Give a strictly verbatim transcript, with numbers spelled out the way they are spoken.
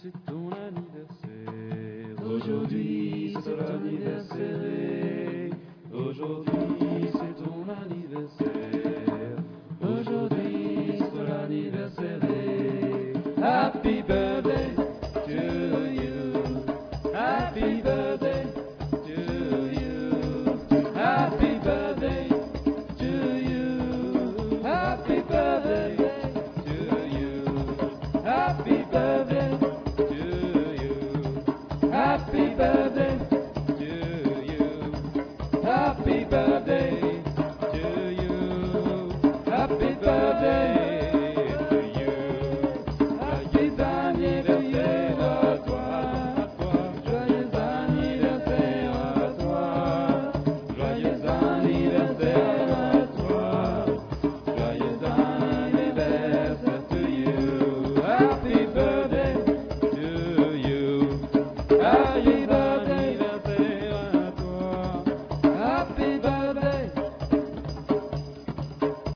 c'est ton anniversaire. Aujourd'hui, c'est ton anniversaire. Aujourd'hui, c'est ton anniversaire. Aujourd'hui, c'est ton anniversaire. Happy birthday to you. Happy birthday to you. Happy birthday to you. Happy birthday to you. Happy birthday.